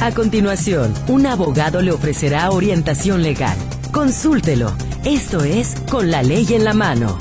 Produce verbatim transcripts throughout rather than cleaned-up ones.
A continuación, un abogado le ofrecerá orientación legal. Consúltelo. Esto es Con la Ley en la Mano.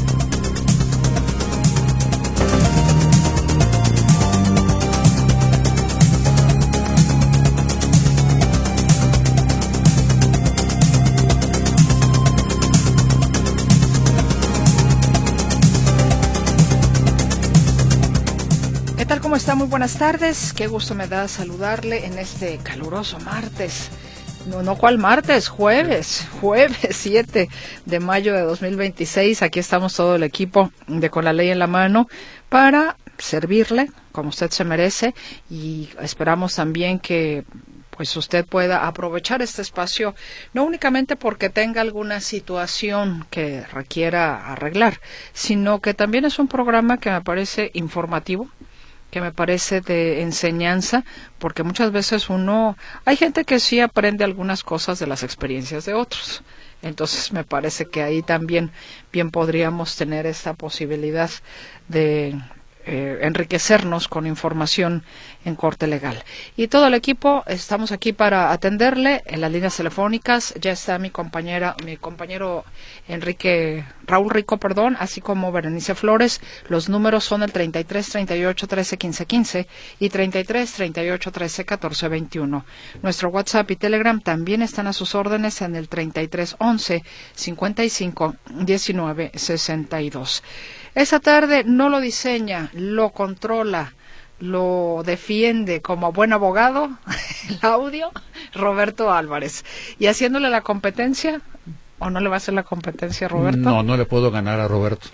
¿Qué tal? ¿Cómo está? Muy buenas tardes. Qué gusto me da saludarle en este caluroso martes. No, no, ¿cuál martes? Jueves, jueves siete de mayo de dos mil veintiséis. Aquí estamos todo el equipo de Con la Ley en la Mano para servirle como usted se merece, y esperamos también que pues usted pueda aprovechar este espacio, no únicamente porque tenga alguna situación que requiera arreglar, sino que también es un programa que me parece informativo, que me parece de enseñanza, porque muchas veces uno, hay gente que sí aprende algunas cosas de las experiencias de otros. Entonces me parece que ahí también bien podríamos tener esta posibilidad de eh, enriquecernos con información en corte legal. Y todo el equipo estamos aquí para atenderle en las líneas telefónicas. Ya está mi compañera, mi compañero Enrique, Raúl Rico, perdón, así como Berenice Flores. Los números son el treinta y tres, treinta y ocho, trece, quince, quince y treinta y tres, treinta y ocho, trece, catorce, veintiuno. Nuestro WhatsApp y Telegram también están a sus órdenes en el treinta y tres, once, cincuenta y cinco, diecinueve, sesenta y dos. Esa tarde no lo diseña, lo controla, lo defiende como buen abogado, el audio, Roberto Álvarez. Y haciéndole la competencia, ¿o no le va a hacer la competencia, Roberto? No, no le puedo ganar a Roberto.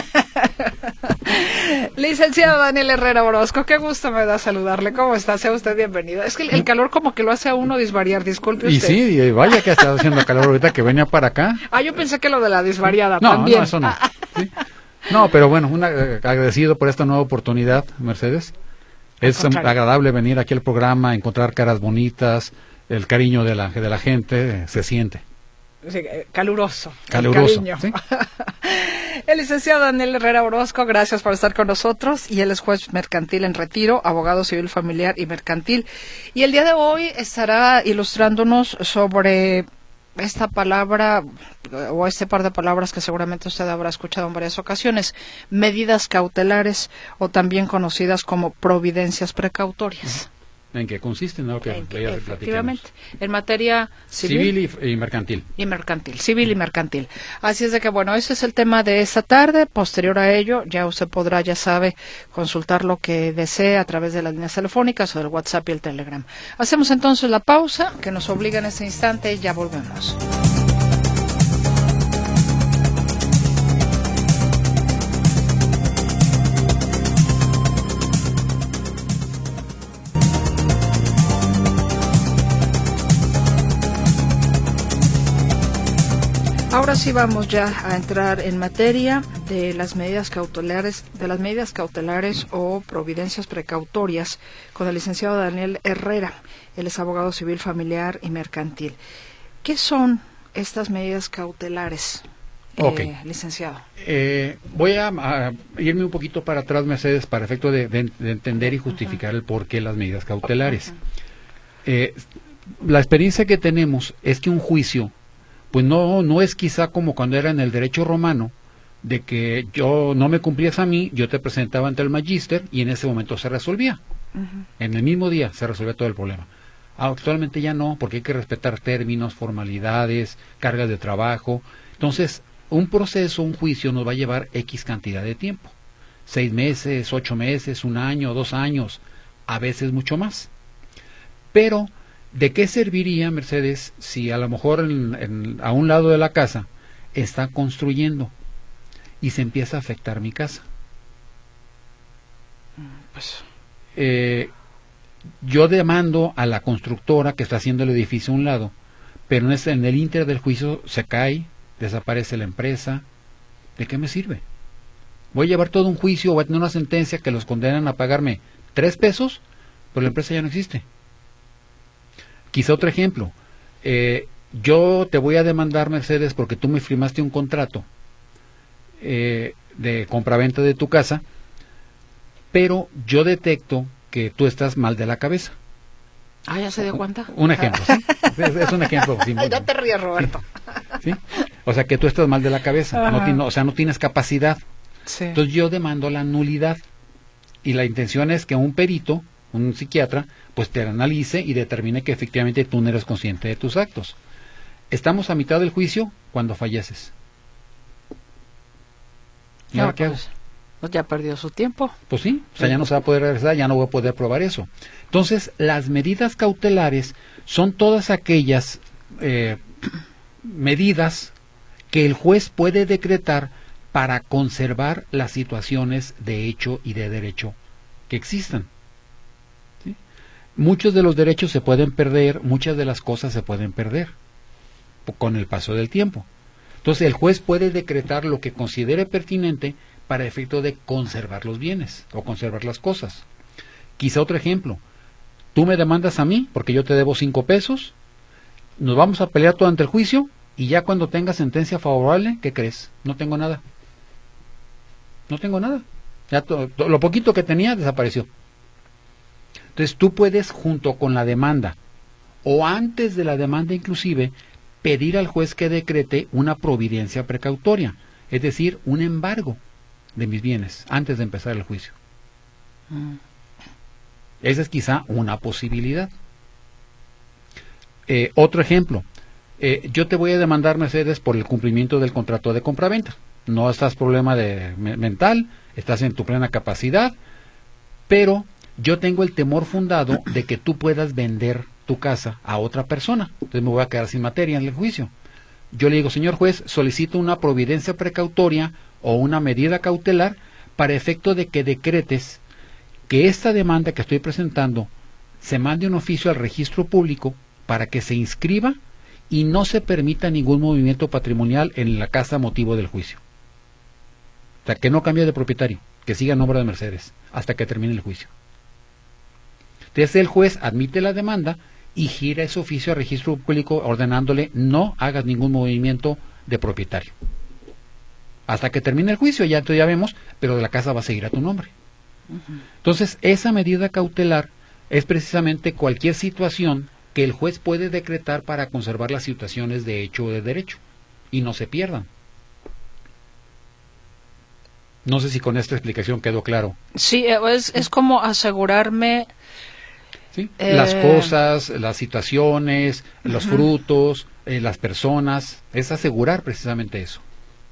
Licenciado Daniel Herrera Orozco, qué gusto me da saludarle. ¿Cómo está? Sea usted bienvenido. Es que el, el calor como que lo hace a uno disvariar, disculpe usted. Y sí, y vaya que ha estado haciendo calor ahorita que venía para acá. Ah, yo pensé que lo de la disvariada no, también. No, eso no. ¿Sí? No, pero bueno, una, eh, agradecido por esta nueva oportunidad, Mercedes. Es um, agradable venir aquí al programa, encontrar caras bonitas, el cariño de la, de la gente, eh, se siente. Sí, caluroso. Caluroso, el, ¿sí? El licenciado Daniel Herrera Orozco, gracias por estar con nosotros, y él es juez mercantil en retiro, abogado civil familiar y mercantil. Y el día de hoy estará ilustrándonos sobre esta palabra, o este par de palabras que seguramente usted habrá escuchado en varias ocasiones, medidas cautelares, o también conocidas como providencias precautorias. ¿En qué consiste? ¿No? Que en que, efectivamente, en materia civil, civil y, y mercantil. Y mercantil, civil y mercantil. Así es de que, bueno, ese es el tema de esta tarde. Posterior a ello, ya usted podrá, ya sabe, consultar lo que desee a través de las líneas telefónicas o del WhatsApp y el Telegram. Hacemos entonces la pausa que nos obliga en este instante y ya volvemos. Ahora sí vamos ya a entrar en materia de las medidas cautelares, de las medidas cautelares o providencias precautorias con el licenciado Daniel Herrera. Él es abogado civil familiar y mercantil. ¿Qué son estas medidas cautelares, okay. eh, licenciado? Eh, voy a, a irme un poquito para atrás, Mercedes, para efecto de, de, de entender y justificar uh-huh. el porqué de las medidas cautelares. Uh-huh. Eh, la experiencia que tenemos es que un juicio pues no no es quizá como cuando era en el derecho romano, de que yo no me cumplías a mí, yo te presentaba ante el magíster y en ese momento se resolvía. Uh-huh. En el mismo día se resolvía todo el problema. Actualmente ya no, porque hay que respetar términos, formalidades, cargas de trabajo. Entonces, un proceso, un juicio nos va a llevar X cantidad de tiempo. Seis meses, ocho meses, un año, dos años, a veces mucho más. Pero ¿de qué serviría, Mercedes, si a lo mejor en, en, a un lado de la casa está construyendo y se empieza a afectar mi casa? Pues, eh, yo demando a la constructora que está haciendo el edificio a un lado, pero en, ese, en el ínter del juicio se cae, desaparece la empresa. ¿De qué me sirve? Voy a llevar todo un juicio, voy a tener una sentencia que los condenan a pagarme tres pesos, pero la empresa ya no existe. Quizá otro ejemplo, eh, yo te voy a demandar, Mercedes, porque tú me firmaste un contrato eh, de compraventa de tu casa, pero yo detecto que tú estás mal de la cabeza. Ah, ¿ya se dio cuenta? Un ejemplo, ¿sí? Es, es un ejemplo. Sí, Ay, no te ríes, Roberto. ¿Sí? O sea, que tú estás mal de la cabeza, no, no, o sea, no tienes capacidad. Sí. Entonces yo demando la nulidad y la intención es que un perito, un psiquiatra, pues te analice y determine que efectivamente tú no eres consciente de tus actos. Estamos a mitad del juicio cuando falleces. ¿Y No, ahora qué pues, hago? pues ya perdió su tiempo. Pues sí, o sea, ya no se va a poder regresar, ya no voy a poder probar eso. Entonces, las medidas cautelares son todas aquellas eh, medidas que el juez puede decretar para conservar las situaciones de hecho y de derecho que existan. ¿Sí? Muchos de los derechos se pueden perder, muchas de las cosas se pueden perder con el paso del tiempo. Entonces, el juez puede decretar lo que considere pertinente para efecto de conservar los bienes o conservar las cosas. Quizá otro ejemplo, tú me demandas a mí porque yo te debo cinco pesos, nos vamos a pelear todo ante el juicio y ya cuando tenga sentencia favorable, ¿qué crees? No tengo nada. No tengo nada. Ya to, to, lo poquito que tenía desapareció. Entonces tú puedes, junto con la demanda o antes de la demanda inclusive, pedir al juez que decrete una providencia precautoria, es decir, un embargo de mis bienes antes de empezar el juicio. Mm. Esa es quizá una posibilidad. Eh, otro ejemplo, eh, yo te voy a demandar, Mercedes, por el cumplimiento del contrato de compraventa. No estás problema de me, mental, estás en tu plena capacidad, pero yo tengo el temor fundado de que tú puedas vender tu casa a otra persona. Entonces me voy a quedar sin materia en el juicio. Yo le digo, señor juez, solicito una providencia precautoria o una medida cautelar para efecto de que decretes que esta demanda que estoy presentando se mande un oficio al registro público para que se inscriba y no se permita ningún movimiento patrimonial en la casa motivo del juicio. O sea, que no cambie de propietario, que siga en nombre de Mercedes hasta que termine el juicio. Entonces el juez admite la demanda y gira ese oficio al registro público ordenándole no hagas ningún movimiento de propietario. Hasta que termine el juicio, ya, ya vemos, pero la casa va a seguir a tu nombre. Uh-huh. Entonces, esa medida cautelar es precisamente cualquier situación que el juez puede decretar para conservar las situaciones de hecho o de derecho y no se pierdan. No sé si con esta explicación quedó claro. Sí, es, es como asegurarme... ¿Sí? Eh... Las cosas, las situaciones, uh-huh. los frutos, eh, las personas, es asegurar precisamente eso.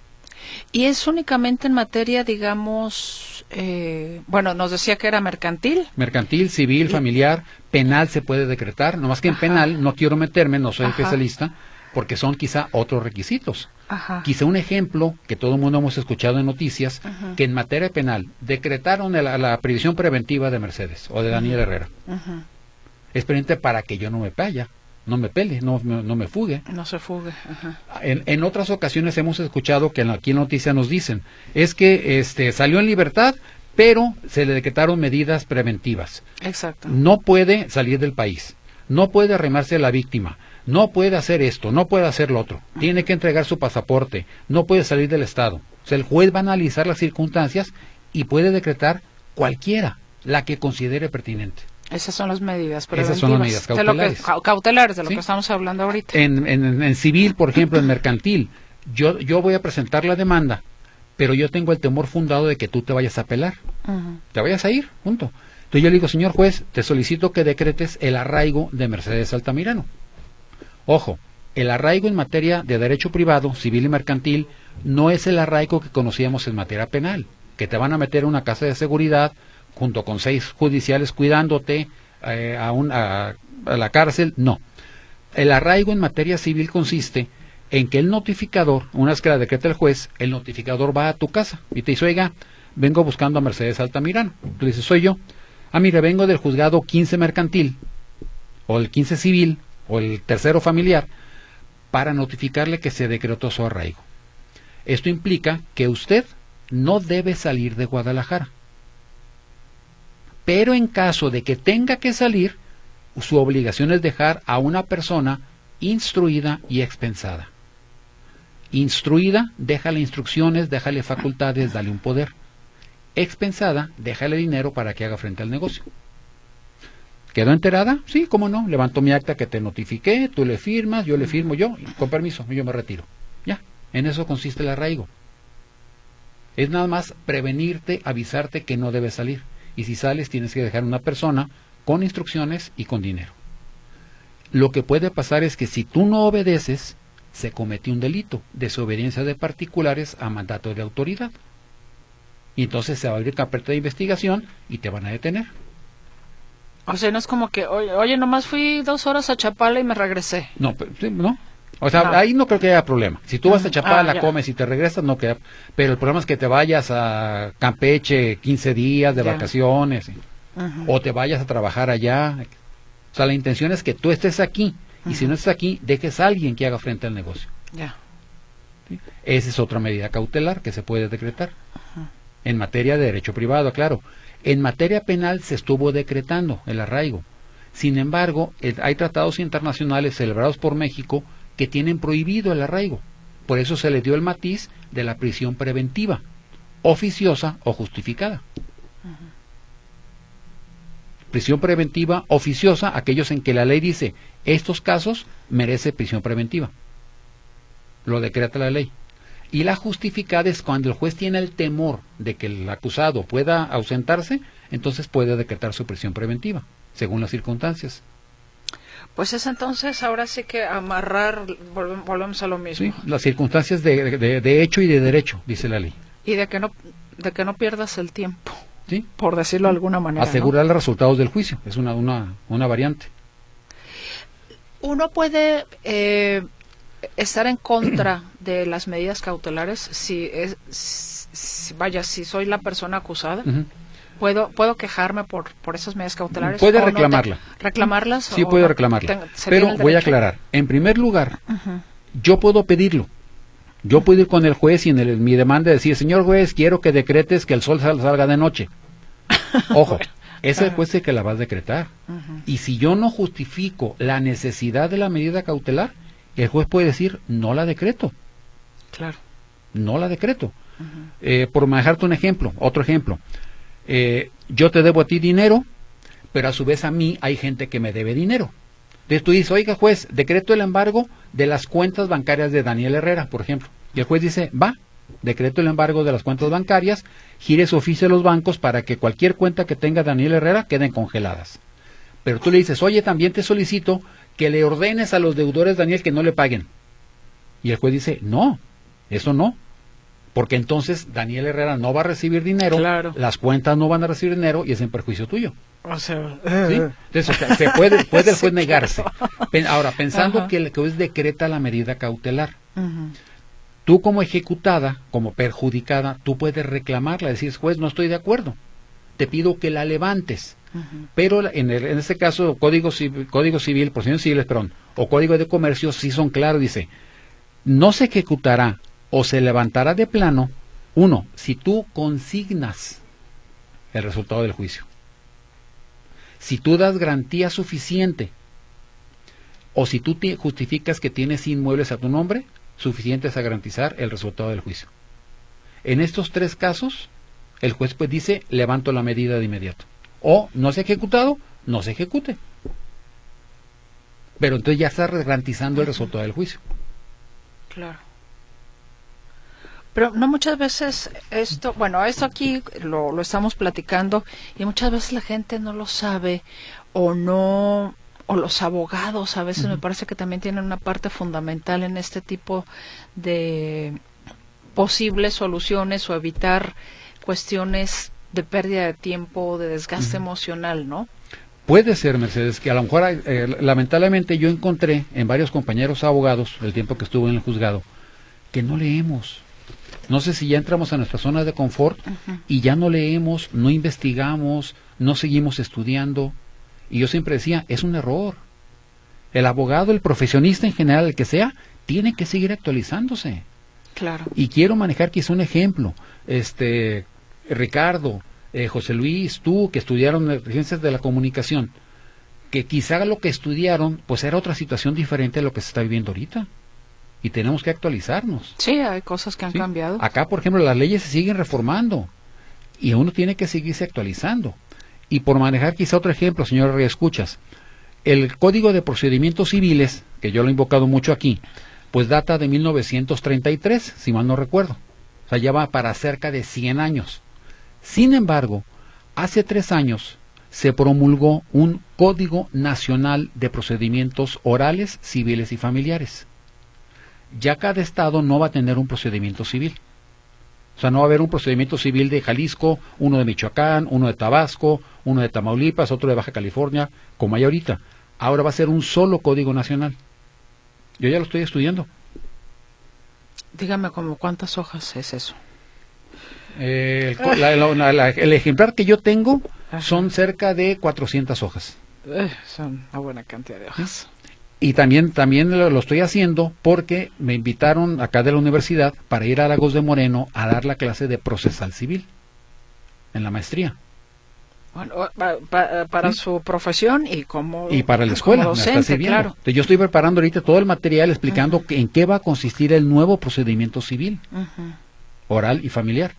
¿Y es únicamente en materia, digamos, eh, bueno, nos decía que era mercantil? Mercantil, civil, familiar, penal se puede decretar, nomás que en Ajá. penal no quiero meterme, no soy Ajá. especialista, porque son quizá otros requisitos. Ajá. Quizá un ejemplo que todo el mundo hemos escuchado en noticias, Ajá. que en materia penal decretaron la, la prisión preventiva de Mercedes o de Daniel Ajá. Herrera. Ajá. Es pendiente para que yo no me vaya. No me pele, no, no, no me fugue. No se fugue. Ajá. En, en otras ocasiones hemos escuchado que aquí en la noticia nos dicen, es que este salió en libertad, pero se le decretaron medidas preventivas. Exacto. No puede salir del país, no puede arremarse a la víctima, no puede hacer esto, no puede hacer lo otro, Ajá. tiene que entregar su pasaporte, no puede salir del estado. O sea, el juez va a analizar las circunstancias y puede decretar cualquiera, la que considere pertinente. Esas son las medidas preventivas. Esas son las medidas cautelares. De lo que, cautelares, de lo ¿Sí? que estamos hablando ahorita. En, en, en civil, por ejemplo, en mercantil, yo, yo voy a presentar la demanda, pero yo tengo el temor fundado de que tú te vayas a apelar. Uh-huh. Te vayas a ir, punto. Entonces yo le digo, señor juez, te solicito que decretes el arraigo de Mercedes Altamirano. Ojo, el arraigo en materia de derecho privado, civil y mercantil, no es el arraigo que conocíamos en materia penal, que te van a meter a una casa de seguridad junto con seis judiciales cuidándote eh, a, un, a, a la cárcel, no. El arraigo en materia civil consiste en que el notificador, una vez que la decreta el juez, el notificador va a tu casa y te dice, oiga, vengo buscando a Mercedes Altamirano. Tú le dices, soy yo. Ah, mire, vengo del juzgado quince mercantil, o el quince civil, o el tercero familiar, para notificarle que se decretó su arraigo. Esto implica que usted no debe salir de Guadalajara. Pero en caso de que tenga que salir, su obligación es dejar a una persona instruida y expensada. Instruida, déjale instrucciones, déjale facultades, dale un poder. Expensada, déjale dinero para que haga frente al negocio. ¿Quedó enterada? Sí, cómo no. Levanto mi acta que te notifiqué, tú le firmas, yo le firmo yo, y con permiso, yo me retiro. Ya, en eso consiste el arraigo. Es nada más prevenirte, avisarte que no debes salir. Y si sales tienes que dejar una persona con instrucciones y con dinero. Lo que puede pasar es que si tú no obedeces, se cometió un delito, desobediencia de particulares a mandato de autoridad. Y entonces se va a abrir carpeta de investigación y te van a detener. O sea, no es como que, oye, oye, nomás fui dos horas a Chapala y me regresé. No, no. O sea, no. ahí no creo que haya problema. Si tú vas a Chapala, ah, comes y te regresas, no queda. Pero el problema es que te vayas a Campeche quince días de ya. vacaciones, Uh-huh. o te vayas a trabajar allá. O sea, la intención es que tú estés aquí, y uh-huh. si no estás aquí, dejes a alguien que haga frente al negocio. Ya. ¿Sí? Esa es otra medida cautelar que se puede decretar. Uh-huh. En materia de derecho privado, claro. En materia penal se estuvo decretando el arraigo. Sin embargo, hay tratados internacionales celebrados por México que tienen prohibido el arraigo. Por eso se le dio el matiz de la prisión preventiva, oficiosa o justificada. Uh-huh. Prisión preventiva oficiosa, aquellos en que la ley dice, estos casos merece prisión preventiva. Lo decreta la ley. Y la justificada es cuando el juez tiene el temor de que el acusado pueda ausentarse, entonces puede decretar su prisión preventiva, según las circunstancias. Pues es entonces, ahora sí que amarrar, volvemos, volvemos a lo mismo. Sí, las circunstancias de, de, de hecho y de derecho, dice la ley. Y de que no, de que no pierdas el tiempo, ¿sí? Por decirlo de alguna manera. Asegurar ¿no? los resultados del juicio, es una, una, una variante. Uno puede... Eh, estar en contra de las medidas cautelares si es si, vaya si soy la persona acusada. Uh-huh. puedo puedo quejarme por por esas medidas cautelares. Puede reclamarla. No te, reclamarlas. Sí, puede no, reclamarla. Te, pero voy a aclarar. En primer lugar, uh-huh. yo puedo pedirlo. Yo puedo ir con el juez y en, el, en mi demanda decir, señor juez, quiero que decretes que el sol salga de noche. Ojo, bueno, es el juez el que la va a decretar. Uh-huh. Y si yo no justifico la necesidad de la medida cautelar, el juez puede decir, no la decreto. Claro. No la decreto. Uh-huh. Eh, por manejarte un ejemplo, otro ejemplo. Eh, yo te debo a ti dinero, pero a su vez a mí hay gente que me debe dinero. Entonces tú dices, oiga juez, decreto el embargo de las cuentas bancarias de Daniel Herrera, por ejemplo. Y el juez dice, va, decreto el embargo de las cuentas bancarias, gire su oficio a los bancos para que cualquier cuenta que tenga Daniel Herrera queden congeladas. Pero tú le dices, oye, también te solicito que le ordenes a los deudores, Daniel, que no le paguen. Y el juez dice, no, eso no. Porque entonces Daniel Herrera no va a recibir dinero, claro. las cuentas no van a recibir dinero y es en perjuicio tuyo. O sea, ¿sí? Entonces, o sea, se puede, puede el juez sí, negarse. claro. Ahora, pensando uh-huh. que el juez decreta la medida cautelar, uh-huh. tú como ejecutada, como perjudicada, tú puedes reclamarla, decir, juez, no estoy de acuerdo, te pido que la levantes. Uh-huh. Pero en, el, en este caso, Código Civil, Código Civil, Procedimientos Civiles, perdón, o Código de Comercio, sí son claros, dice, no se ejecutará o se levantará de plano, uno, si tú consignas el resultado del juicio, si tú das garantía suficiente, o si tú te justificas que tienes inmuebles a tu nombre, suficientes a garantizar el resultado del juicio. En estos tres casos, el juez pues dice, levanto la medida de inmediato. O no se ha ejecutado, no se ejecute. Pero entonces ya está garantizando el resultado del juicio. Claro. Pero no muchas veces esto, bueno, esto aquí lo, lo estamos platicando y muchas veces la gente no lo sabe o no, o los abogados a veces uh-huh. me parece que también tienen una parte fundamental en este tipo de posibles soluciones o evitar cuestiones de pérdida de tiempo, de desgaste uh-huh. emocional, ¿no? Puede ser, Mercedes, que a lo mejor, eh, lamentablemente, yo encontré en varios compañeros abogados, el tiempo que estuve en el juzgado, que no leemos. No sé si ya entramos a nuestra zona de confort uh-huh. y ya no leemos, no investigamos, no seguimos estudiando. Y yo siempre decía, es un error. El abogado, el profesionista en general, el que sea, tiene que seguir actualizándose. Claro. Y quiero manejar quizá un ejemplo. Este, Ricardo, eh, José Luis, tú, que estudiaron ciencias de la comunicación, que quizá lo que estudiaron, pues era otra situación diferente a lo que se está viviendo ahorita. Y tenemos que actualizarnos. Sí, hay cosas que han ¿sí? cambiado. Acá, por ejemplo, las leyes se siguen reformando y uno tiene que seguirse actualizando. Y por manejar quizá otro ejemplo, señor Reescuchas, el Código de Procedimientos Civiles, que yo lo he invocado mucho aquí, pues data de mil novecientos treinta y tres, si mal no recuerdo. O sea, ya va para cerca de cien años. Sin embargo, hace tres años se promulgó un Código Nacional de Procedimientos Orales, Civiles y Familiares. Ya cada estado no va a tener un procedimiento civil. O sea, no va a haber un procedimiento civil de Jalisco, uno de Michoacán, uno de Tabasco, uno de Tamaulipas, otro de Baja California, como hay ahorita. Ahora va a ser un solo Código Nacional. Yo ya lo estoy estudiando. Dígame, ¿como cuántas hojas es eso? Eh, el, la, la, la, el ejemplar que yo tengo Ajá. son cerca de cuatrocientas hojas. Eh, son una buena cantidad de hojas. ¿Sí? Y también, también lo, lo estoy haciendo porque me invitaron acá de la universidad para ir a Lagos de Moreno a dar la clase de procesal civil en la maestría. Bueno, pa, pa, para ¿Sí? su profesión y como y para la escuela, como docente, claro. Entonces, yo estoy preparando ahorita todo el material explicando uh-huh. en qué va a consistir el nuevo procedimiento civil, uh-huh. oral y familiar.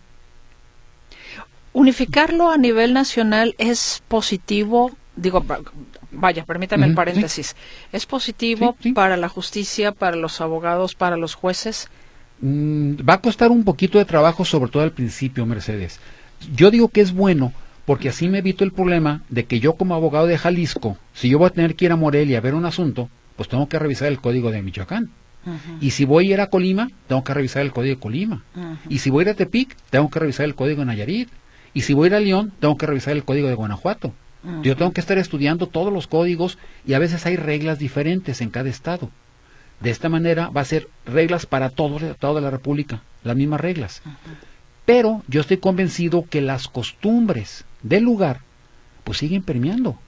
Unificarlo a nivel nacional es positivo, digo, vaya, permítame uh-huh, el paréntesis, sí. ¿es positivo sí, sí. para la justicia, para los abogados, para los jueces? Mm, va a costar un poquito de trabajo, sobre todo al principio, Mercedes. Yo digo que es bueno, porque así me evito el problema de que yo como abogado de Jalisco, si yo voy a tener que ir a Morelia a ver un asunto, pues tengo que revisar el código de Michoacán. Uh-huh. Y si voy a ir a Colima, tengo que revisar el código de Colima. Uh-huh. Y si voy a ir a Tepic, tengo que revisar el código de Nayarit. Y si voy a ir a León, tengo que revisar el código de Guanajuato. Uh-huh. Yo tengo que estar estudiando todos los códigos y a veces hay reglas diferentes en cada estado. De esta manera va a ser reglas para todo, toda la República, las mismas reglas. Uh-huh. Pero yo estoy convencido que las costumbres del lugar pues siguen permeando.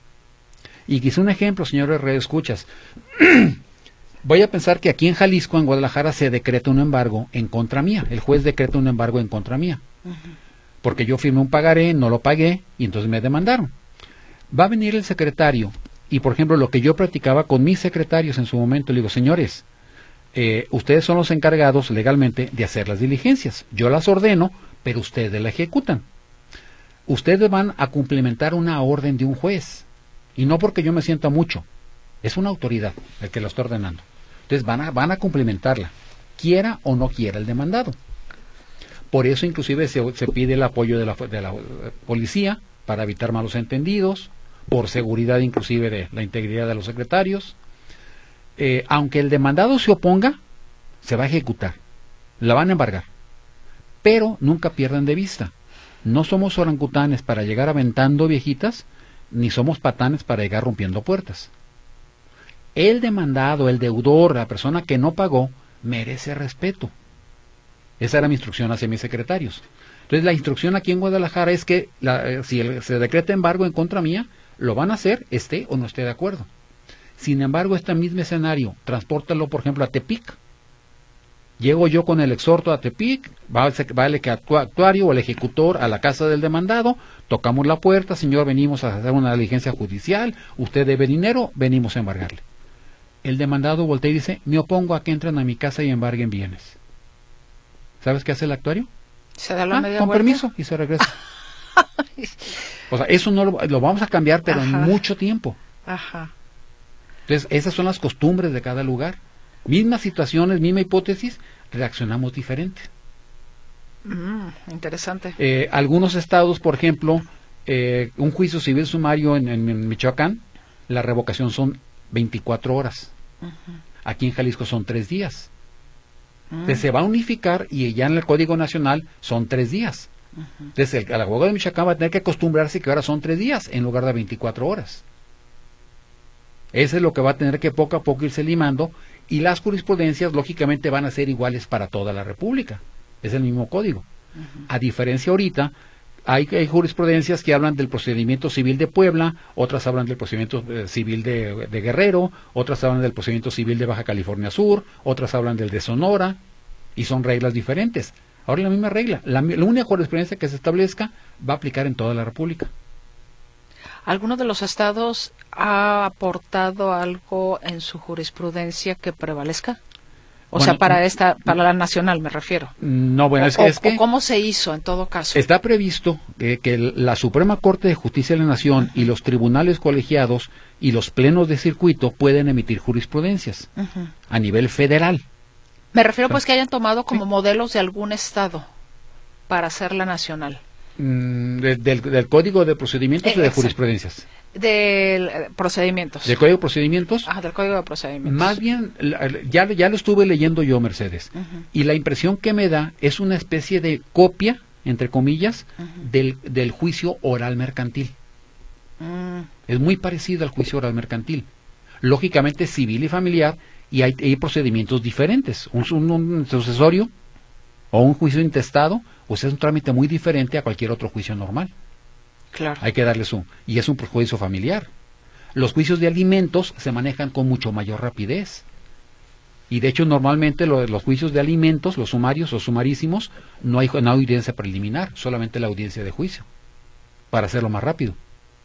Y quizá un ejemplo, señores redescuchas. Voy a pensar que aquí en Jalisco, en Guadalajara, se decreta un embargo en contra mía. El juez decreta un embargo en contra mía. Uh-huh. Porque yo firmé un pagaré, no lo pagué, y entonces me demandaron. Va a venir el secretario, y por ejemplo, lo que yo practicaba con mis secretarios en su momento, le digo, señores, eh, ustedes son los encargados legalmente de hacer las diligencias. Yo las ordeno, pero ustedes la ejecutan. Ustedes van a cumplimentar una orden de un juez, y no porque yo me sienta mucho, es una autoridad el que la está ordenando. Entonces van a, van a cumplimentarla, quiera o no quiera el demandado. Por eso inclusive se, se pide el apoyo de la, de la policía para evitar malos entendidos, por seguridad inclusive de la integridad de los secretarios. Eh, aunque el demandado se oponga, se va a ejecutar, la van a embargar. Pero nunca pierdan de vista, no somos orangutanes para llegar aventando viejitas, ni somos patanes para llegar rompiendo puertas. El demandado, el deudor, la persona que no pagó, merece respeto. Esa era mi instrucción hacia mis secretarios. Entonces la instrucción aquí en Guadalajara es que la, eh, si el, se decreta embargo en contra mía, lo van a hacer, esté o no esté de acuerdo. Sin embargo, este mismo escenario, transpórtalo por ejemplo a Tepic. Llego yo con el exhorto a Tepic, va, va el actuario o el ejecutor a la casa del demandado, tocamos la puerta, señor, venimos a hacer una diligencia judicial, usted debe dinero, venimos a embargarle. El demandado voltea y dice, me opongo a que entren a mi casa y embarguen bienes. ¿Sabes qué hace el actuario? Se da la ah, media con vuelta. Permiso y se regresa. O sea, eso no lo, lo vamos a cambiar, pero Ajá. en mucho tiempo. Ajá. Entonces, esas son las costumbres de cada lugar. Mismas situaciones, misma hipótesis, reaccionamos diferente. Mm, interesante. Eh, algunos estados, por ejemplo, eh, un juicio civil sumario en, en, en Michoacán, la revocación son veinticuatro horas. Uh-huh. Aquí en Jalisco son tres días. Entonces se va a unificar y ya en el Código Nacional son tres días. Uh-huh. Entonces el, el abogado de Michoacán va a tener que acostumbrarse que ahora son tres días en lugar de veinticuatro horas. Eso es lo que va a tener que poco a poco irse limando y las jurisprudencias lógicamente van a ser iguales para toda la República. Es el mismo código. Uh-huh. A diferencia ahorita, hay, hay jurisprudencias que hablan del procedimiento civil de Puebla, otras hablan del procedimiento eh, civil de, de Guerrero, otras hablan del procedimiento civil de Baja California Sur, otras hablan del de Sonora, y son reglas diferentes. Ahora la misma regla, la, la única jurisprudencia que se establezca va a aplicar en toda la República. ¿Alguno de los estados ha aportado algo en su jurisprudencia que prevalezca? O Bueno, sea, para esta, para la nacional me refiero. No, bueno, o, es que, es que o ¿cómo se hizo en todo caso? está previsto que, que la Suprema Corte de Justicia de la Nación uh-huh. y los tribunales colegiados y los plenos de circuito pueden emitir jurisprudencias uh-huh. a nivel federal. Me refiero pues que hayan tomado como sí. modelos de algún estado para hacer la nacional. Mm, de, del, del Código de Procedimientos eh, o de exacto. Jurisprudencias. Del eh, procedimientos. ¿Del Código de Procedimientos? Ah, del Código de Procedimientos. Más bien, ya, ya lo estuve leyendo yo, Mercedes, uh-huh. y la impresión que me da es una especie de copia, entre comillas, uh-huh. del, del juicio oral mercantil. Uh-huh. Es muy parecido al juicio oral mercantil. Lógicamente civil y familiar, y hay, hay procedimientos diferentes. Un, un, un sucesorio o un juicio intestado, o sea, es un trámite muy diferente a cualquier otro juicio normal. Claro. Hay que darles un... Y es un juicio familiar. Los juicios de alimentos se manejan con mucho mayor rapidez. Y de hecho, normalmente lo, los juicios de alimentos, los sumarios o sumarísimos, no hay, no hay audiencia preliminar, solamente la audiencia de juicio, para hacerlo más rápido.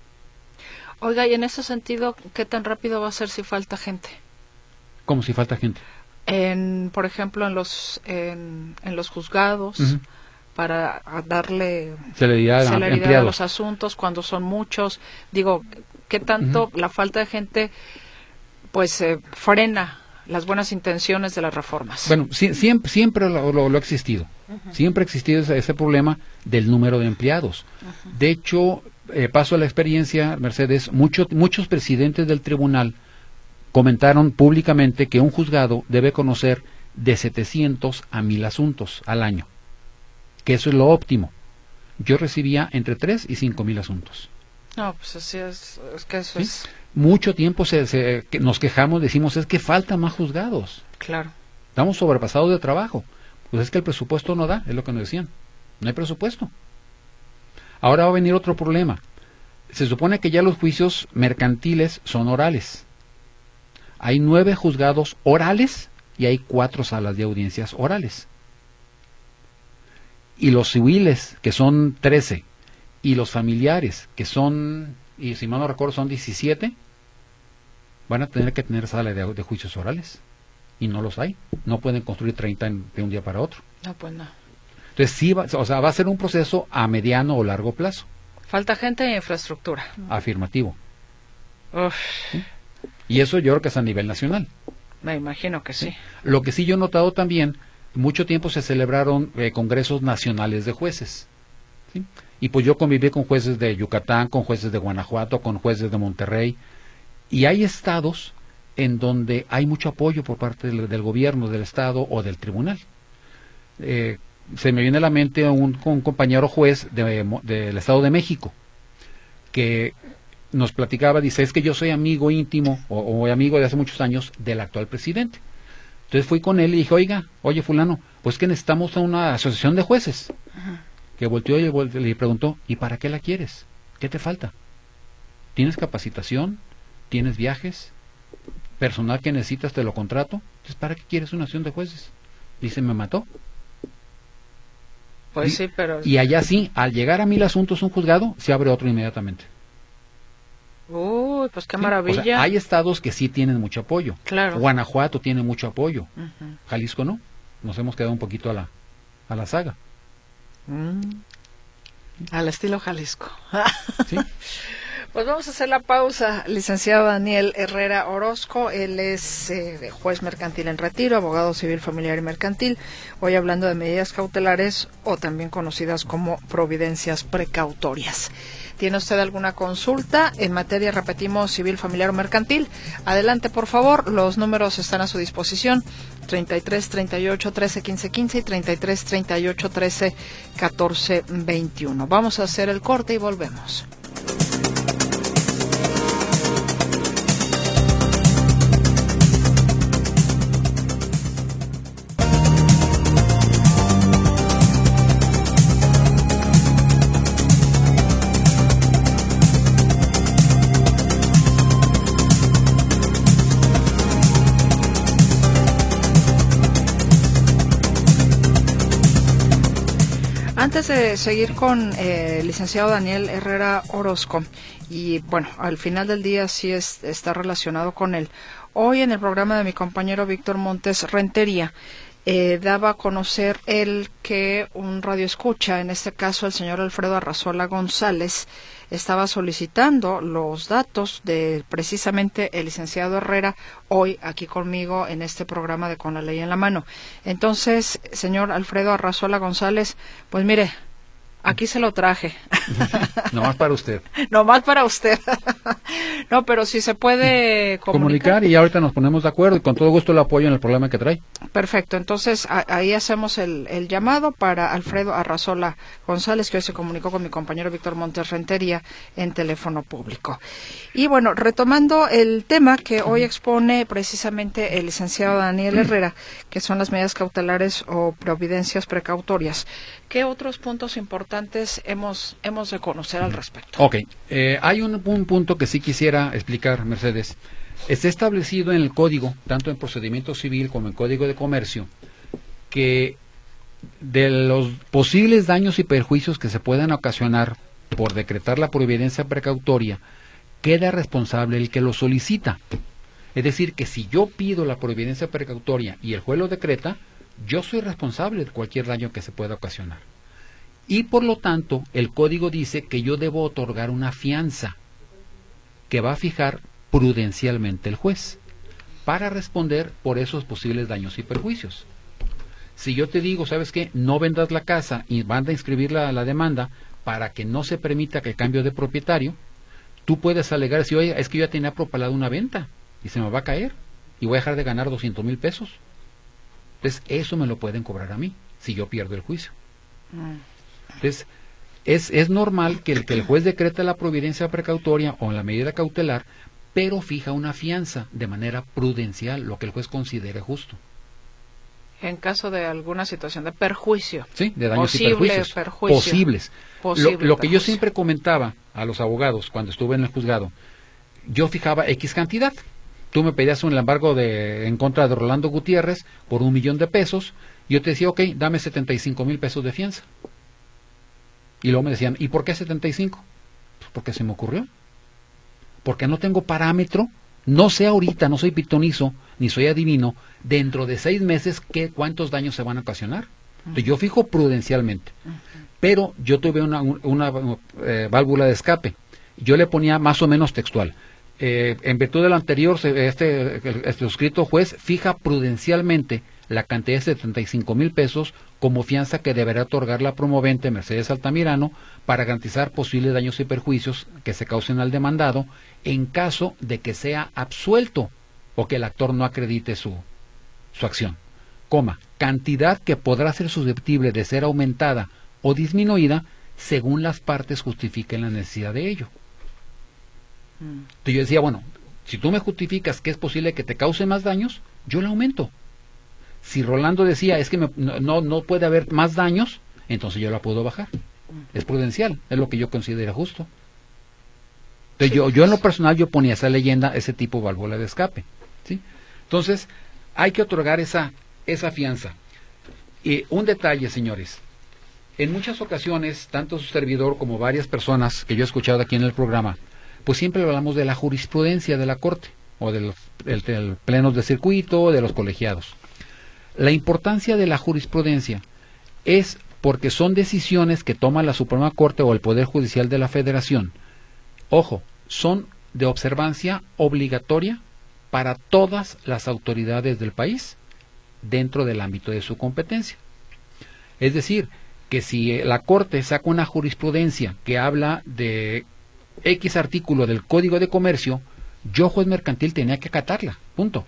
Oiga, y en ese sentido, ¿qué tan rápido va a ser si falta gente? ¿Cómo si falta gente? En, por ejemplo, en los, en, en los juzgados... Uh-huh. para darle celeridad, celeridad a los asuntos cuando son muchos. Digo, ¿qué tanto uh-huh. la falta de gente pues eh, frena las buenas intenciones de las reformas? Bueno, si, siempre, siempre lo, lo, lo ha existido. Uh-huh. Siempre ha existido ese, ese problema del número de empleados. Uh-huh. De hecho, eh, paso a la experiencia, Mercedes, mucho, muchos presidentes del tribunal comentaron públicamente que un juzgado debe conocer de setecientos a mil asuntos al año. Que eso es lo óptimo. Yo recibía entre tres y cinco mil asuntos. No, pues así es, es que eso ¿Sí? es... Mucho tiempo se, se, que nos quejamos, decimos, es que faltan más juzgados. Claro. Estamos sobrepasados de trabajo. Pues es que el presupuesto no da, es lo que nos decían. No hay presupuesto. Ahora va a venir otro problema. Se supone que ya los juicios mercantiles son orales. Hay nueve juzgados orales y hay cuatro salas de audiencias orales. Y los civiles, que son trece, y los familiares, que son, y si mal no recuerdo, son diecisiete, van a tener que tener sala de, de juicios orales. Y no los hay. No pueden construir treinta en, de un día para otro. No, pues no. Entonces sí, va, o sea, va a ser un proceso a mediano o largo plazo. Falta gente e infraestructura. Afirmativo. Uf. ¿Sí? Y eso yo creo que es a nivel nacional. Me imagino que sí. ¿Sí? Lo que sí yo he notado también, mucho tiempo se celebraron eh, congresos nacionales de jueces. ¿Sí? Y pues yo conviví con jueces de Yucatán, con jueces de Guanajuato, con jueces de Monterrey. Y hay estados en donde hay mucho apoyo por parte del, del gobierno, del estado o del tribunal. Eh, se me viene a la mente un, un compañero juez de, de, del Estado de México que nos platicaba, dice, es que yo soy amigo íntimo o, o amigo de hace muchos años del actual presidente. Entonces fui con él y dije, oiga, oye fulano, pues que necesitamos una asociación de jueces. Ajá. Que volteó y volteó, le preguntó, ¿y para qué la quieres? ¿Qué te falta? ¿Tienes capacitación? ¿Tienes viajes? ¿Personal que necesitas te lo contrato? Entonces, ¿para qué quieres una asociación de jueces? Dice, me mató. Pues y, sí, pero... Y allá sí, al llegar a mil asuntos un juzgado, se abre otro inmediatamente. Uy, pues qué ¿Sí? maravilla. O sea, hay estados que sí tienen mucho apoyo. Claro. Guanajuato tiene mucho apoyo. Uh-huh. Jalisco no. Nos hemos quedado un poquito a la, a la saga. Mm. Al estilo Jalisco. ¿Sí? Pues vamos a hacer la pausa. Licenciado Daniel Herrera Orozco, él es eh, juez mercantil en retiro, abogado civil, familiar y mercantil. Hoy hablando de medidas cautelares o también conocidas como providencias precautorias. ¿Tiene usted alguna consulta en materia, repetimos, civil, familiar o mercantil? Adelante, por favor. Los números están a su disposición. treinta y tres, treinta y ocho, trece, quince, quince y treinta y tres, treinta y ocho, trece, catorce, veintiuno. Vamos a hacer el corte y volvemos. Antes antes de seguir con eh, el licenciado Daniel Herrera Orozco, y bueno, al final del día sí es, está relacionado con él. Hoy en el programa de mi compañero Víctor Montes Rentería, eh, daba a conocer él que un radioescucha, en este caso el señor Alfredo Arrazola González, estaba solicitando los datos de precisamente el licenciado Herrera hoy aquí conmigo en este programa de Con la Ley en la Mano. Entonces, señor Alfredo Arrazola González, pues mire, aquí se lo traje. Nomás para usted. Nomás para usted. No, pero si se puede comunicar. Comunicar y ahorita nos ponemos de acuerdo y con todo gusto lo apoyo en el problema que trae. Perfecto, entonces a, ahí hacemos el, el llamado para Alfredo Arrazola González, que hoy se comunicó con mi compañero Víctor Montes Rentería en teléfono público. Y bueno, retomando el tema que hoy expone precisamente el licenciado Daniel Herrera, que son las medidas cautelares o providencias precautorias. ¿Qué otros puntos importantes hemos hemos de conocer al respecto? Ok, eh, hay un, un punto que sí quisiera explicar, Mercedes. Está establecido en el código, tanto en procedimiento civil como en código de comercio, que de los posibles daños y perjuicios que se puedan ocasionar por decretar la providencia precautoria, queda responsable el que lo solicita. Es decir, que si yo pido la providencia precautoria y el juez lo decreta, yo soy responsable de cualquier daño que se pueda ocasionar. Y por lo tanto, el código dice que yo debo otorgar una fianza que va a fijar prudencialmente el juez para responder por esos posibles daños y perjuicios. Si yo te digo, ¿sabes qué? No vendas la casa y van a inscribir la, la demanda para que no se permita que el cambio de propietario, tú puedes alegar, si oye, es que yo ya tenía propalado una venta y se me va a caer y voy a dejar de ganar doscientos mil pesos. Entonces, eso me lo pueden cobrar a mí, si yo pierdo el juicio. Entonces, es, es normal que el, que el juez decrete la providencia precautoria o la medida cautelar, pero fija una fianza de manera prudencial, lo que el juez considere justo. En caso de alguna situación de perjuicio. Sí, de daños Posible y perjuicios. perjuicio. Posibles. Posible lo, lo que yo perjuicio. siempre comentaba a los abogados cuando estuve en el juzgado, yo fijaba X cantidad. Tú me pedías un embargo de, en contra de Rolando Gutiérrez por un millón de pesos. Yo te decía, ok, dame setenta y cinco mil pesos de fianza. Y luego me decían, ¿y por qué setenta y cinco? Pues porque se me ocurrió. Porque no tengo parámetro, no sé ahorita, no soy pitonizo, ni soy adivino, dentro de seis meses, ¿qué, cuántos daños se van a ocasionar? Entonces, yo fijo prudencialmente. Pero yo tuve una, una, una eh, válvula de escape. Yo le ponía más o menos textual. Eh, en virtud de lo anterior, este, este suscrito juez fija prudencialmente la cantidad de setenta y cinco mil pesos como fianza que deberá otorgar la promovente Mercedes Altamirano para garantizar posibles daños y perjuicios que se causen al demandado en caso de que sea absuelto o que el actor no acredite su, su acción. Coma, cantidad que podrá ser susceptible de ser aumentada o disminuida según las partes justifiquen la necesidad de ello. Entonces yo decía, bueno, si tú me justificas que es posible que te cause más daños, yo la aumento. Si Rolando decía, es que me, no, no puede haber más daños, entonces yo la puedo bajar. Es prudencial, es lo que yo considero justo. Entonces sí. yo, yo en lo personal yo ponía esa leyenda, ese tipo de válvula de escape. ¿Sí? Entonces, hay que otorgar esa, esa fianza. Y un detalle, señores. En muchas ocasiones, tanto su servidor como varias personas que yo he escuchado aquí en el programa, pues siempre hablamos de la jurisprudencia de la Corte, o de los el, el plenos de circuito, o de los colegiados. La importancia de la jurisprudencia es porque son decisiones que toma la Suprema Corte o el Poder Judicial de la Federación. Ojo, son de observancia obligatoria para todas las autoridades del país dentro del ámbito de su competencia. Es decir, que si la Corte saca una jurisprudencia que habla de X artículo del Código de Comercio, yo, juez mercantil, tenía que acatarla, punto.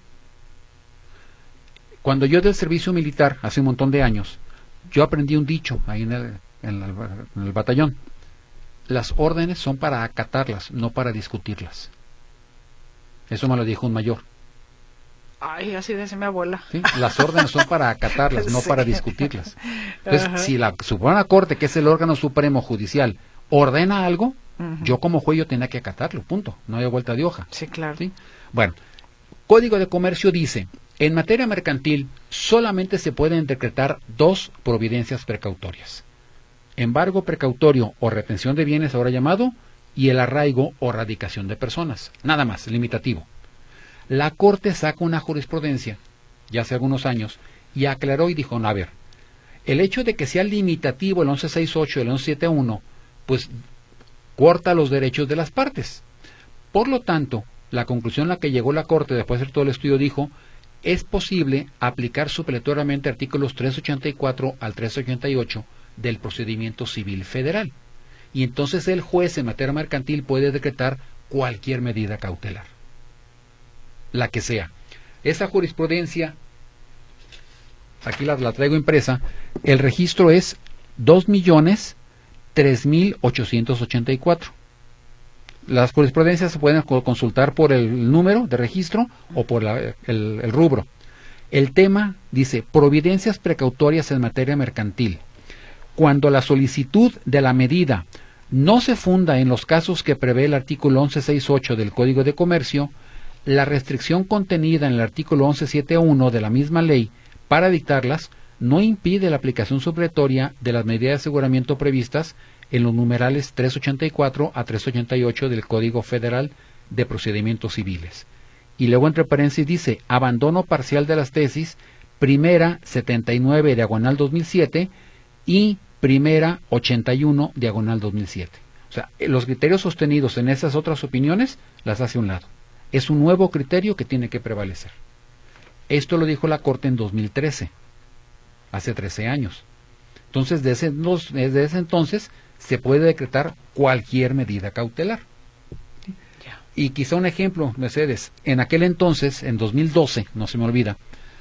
Cuando yo del servicio militar, hace un montón de años, yo aprendí un dicho ahí en el, en el, en el batallón. Las órdenes son para acatarlas, no para discutirlas. Eso me lo dijo un mayor. Ay, así dice mi abuela. ¿Sí? Las órdenes son para acatarlas, no sí. para discutirlas. Entonces, Ajá. si la Suprema Corte, que es el órgano supremo judicial, ordena algo, uh-huh. yo como juez yo tenía que acatarlo, punto. No hay vuelta de hoja. Sí, claro. ¿Sí? Bueno, Código de Comercio dice, en materia mercantil solamente se pueden decretar dos providencias precautorias. embargo precautorio o retención de bienes, ahora llamado, y el arraigo o radicación de personas. Nada más, limitativo. La Corte saca una jurisprudencia, ya hace algunos años, y aclaró y dijo, no, a ver, el hecho de que sea limitativo el once sesenta y ocho y el once setenta y uno, pues corta los derechos de las partes. Por lo tanto, la conclusión a la que llegó la Corte después de hacer todo el estudio dijo, es posible aplicar supletoriamente artículos trescientos ochenta y cuatro al trescientos ochenta y ocho del procedimiento civil federal. Y entonces el juez en materia mercantil puede decretar cualquier medida cautelar, la que sea. Esa jurisprudencia, aquí la, la traigo impresa, el registro es dos millones tres mil ochocientos ochenta y cuatro. Las jurisprudencias se pueden consultar por el número de registro o por la, el, el rubro. El tema dice, providencias precautorias en materia mercantil. Cuando la solicitud de la medida no se funda en los casos que prevé el artículo once sesenta y ocho del Código de Comercio, la restricción contenida en el artículo once setenta y uno de la misma ley para dictarlas no impide la aplicación supletoria de las medidas de aseguramiento previstas en los numerales trescientos ochenta y cuatro a trescientos ochenta y ocho del Código Federal de Procedimientos Civiles. Y luego entre paréntesis dice, abandono parcial de las tesis, primera setenta y nueve diagonal dos mil siete y primera ochenta y uno diagonal dos mil siete. O sea, los criterios sostenidos en esas otras opiniones las hace a un lado. Es un nuevo criterio que tiene que prevalecer. Esto lo dijo la Corte en dos mil trece, hace trece años. Entonces, desde, desde ese entonces se puede decretar cualquier medida cautelar. ¿Sí? Y quizá un ejemplo, Mercedes, en aquel entonces, en dos mil doce, no se me olvida,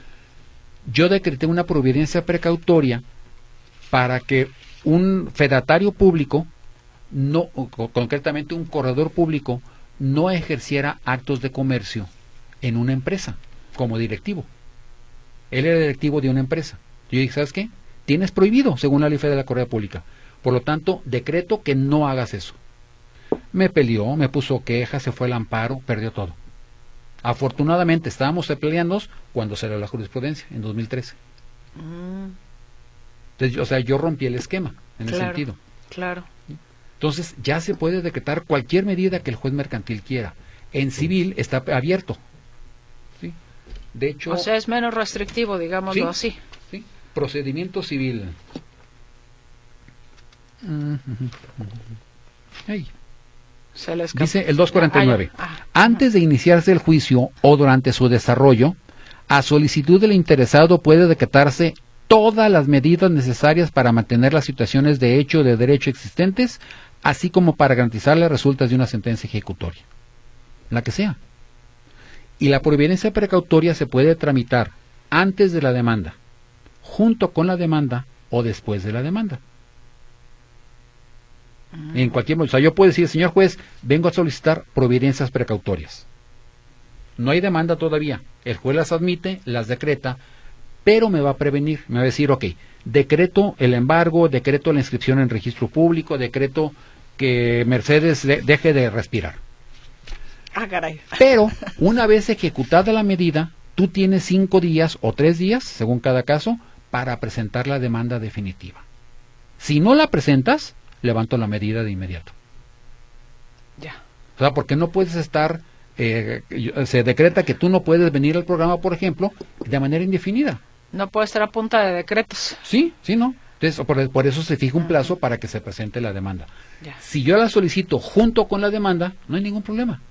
yo decreté una providencia precautoria para que un fedatario público, no, concretamente un corredor público, no ejerciera actos de comercio en una empresa como directivo. Él era directivo de una empresa. Yo dije, ¿sabes qué? Tienes prohibido, según la ley federal de la Correa Pública. Por lo tanto, decreto que no hagas eso. Me peleó, me puso queja, se fue al amparo, perdió todo. Afortunadamente, estábamos peleándonos cuando salió la jurisprudencia, en dos mil trece. Mm. Entonces, o sea, yo rompí el esquema, en claro, ese sentido. Claro. Entonces, ya se puede decretar cualquier medida que el juez mercantil quiera. En civil está abierto. ¿Sí? De hecho... O sea, es menos restrictivo, digámoslo ¿sí? así. ¿Sí? Procedimiento civil. Ay. Se les Dice el doscientos cuarenta y nueve. Ah, ah, Antes de iniciarse el juicio o durante su desarrollo, a solicitud del interesado puede decretarse todas las medidas necesarias para mantener las situaciones de hecho o de derecho existentes, así como para garantizar las resultas de una sentencia ejecutoria, la que sea. Y la providencia precautoria se puede tramitar antes de la demanda, junto con la demanda o después de la demanda. Mm. En cualquier momento, o sea, yo puedo decir, señor juez, vengo a solicitar providencias precautorias. No hay demanda todavía. El juez las admite, las decreta, pero me va a prevenir, me va a decir, ok, decreto el embargo, decreto la inscripción en registro público, decreto que Mercedes de, deje de respirar. Ah, caray. Pero, una vez ejecutada la medida, tú tienes cinco días o tres días, según cada caso, para presentar la demanda definitiva. Si no la presentas, levanto la medida de inmediato. Ya. O sea, porque no puedes estar, eh, se decreta que tú no puedes venir al programa, por ejemplo, de manera indefinida. No puede estar a punta de decretos. Sí, sí, no. Entonces, por, por eso se fija un plazo para que se presente la demanda. Ya. Si yo la solicito junto con la demanda, no hay ningún problema.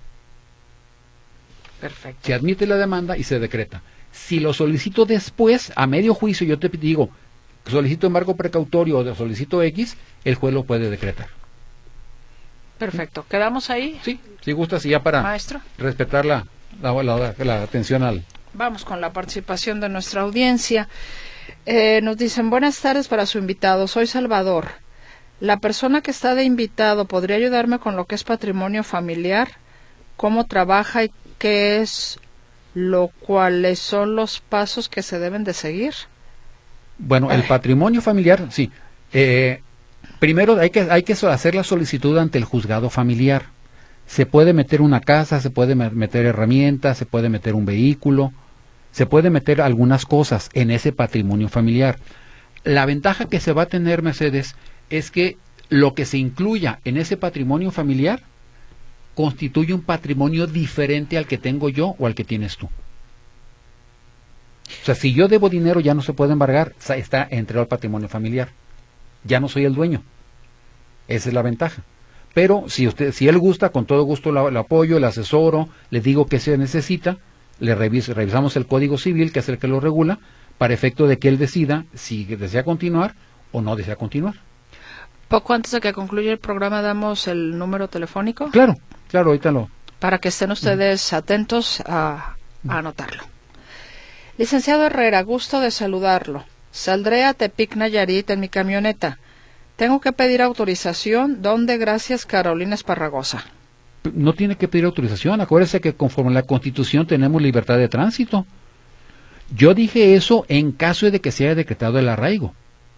Perfecto. Se admite la demanda y se decreta. Si lo solicito después, a medio juicio, yo te digo, solicito embargo precautorio o solicito X, el juez lo puede decretar. Perfecto. ¿Quedamos ahí? Sí, si gustas, y ya para Maestro. respetar la, la, la, la atención al... Vamos con la participación de nuestra audiencia. Eh, nos dicen, buenas tardes para su invitado, soy Salvador. La persona que está de invitado, ¿podría ayudarme con lo que es patrimonio familiar? ¿Cómo trabaja y qué es lo cuáles son los pasos que se deben de seguir? Bueno, el patrimonio familiar, sí. Eh, primero hay que, hay que hacer la solicitud ante el juzgado familiar. Se puede meter una casa, se puede meter herramientas, se puede meter un vehículo, se puede meter algunas cosas en ese patrimonio familiar. La ventaja que se va a tener, Mercedes, es que lo que se incluya en ese patrimonio familiar constituye un patrimonio diferente al que tengo yo o al que tienes tú. O sea, si yo debo dinero ya no se puede embargar, está entregado al patrimonio familiar. Ya no soy el dueño. Esa es la ventaja. Pero si usted, si él gusta, con todo gusto lo, lo apoyo, le asesoro, le digo qué se necesita, le reviso, revisamos el Código Civil, que es el que lo regula, para efecto de que él decida si desea continuar o no desea continuar. Poco antes de que concluya el programa, damos el número telefónico. Claro, claro, ahorita lo... Para que estén ustedes uh-huh. atentos a, a anotarlo. Licenciado Herrera, gusto de saludarlo. Saldré a Tepic, Nayarit en mi camioneta. Tengo que pedir autorización. ¿Dónde? Gracias, Carolina Esparragosa. No tiene que pedir autorización. Acuérdese que conforme a la Constitución tenemos libertad de tránsito. Yo dije eso en caso de que se haya decretado el arraigo.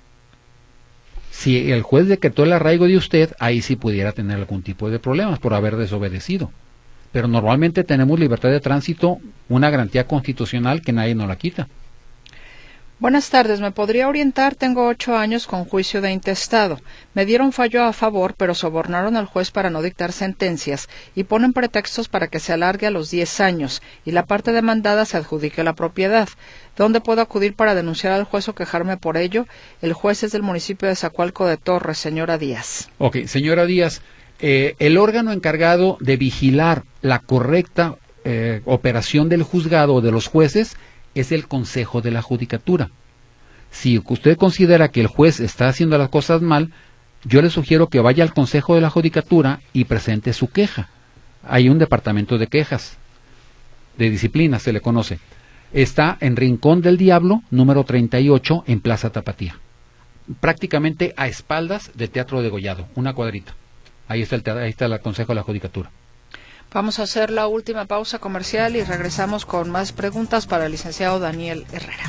Si el juez decretó el arraigo de usted, ahí sí pudiera tener algún tipo de problemas por haber desobedecido. Pero normalmente tenemos libertad de tránsito, una garantía constitucional que nadie nos la quita. Buenas tardes, ¿me podría orientar? Tengo ocho años con juicio de intestado. Me dieron fallo a favor, pero sobornaron al juez para no dictar sentencias y ponen pretextos para que se alargue a los diez años y la parte demandada se adjudique la propiedad. ¿Dónde puedo acudir para denunciar al juez o quejarme por ello? El juez es del municipio de Zacualco de Torres, señora Díaz. Ok, señora Díaz, eh, el órgano encargado de vigilar la correcta eh, operación del juzgado o de los jueces es el Consejo de la Judicatura. Si usted considera que el juez está haciendo las cosas mal, yo le sugiero que vaya al Consejo de la Judicatura y presente su queja. Hay un departamento de quejas, de disciplina se le conoce. Está en Rincón del Diablo, número treinta y ocho, en Plaza Tapatía. Prácticamente a espaldas del Teatro Degollado, una cuadrita. Ahí está el, ahí está el Consejo de la Judicatura. Vamos a hacer la última pausa comercial y regresamos con más preguntas para el licenciado Daniel Herrera.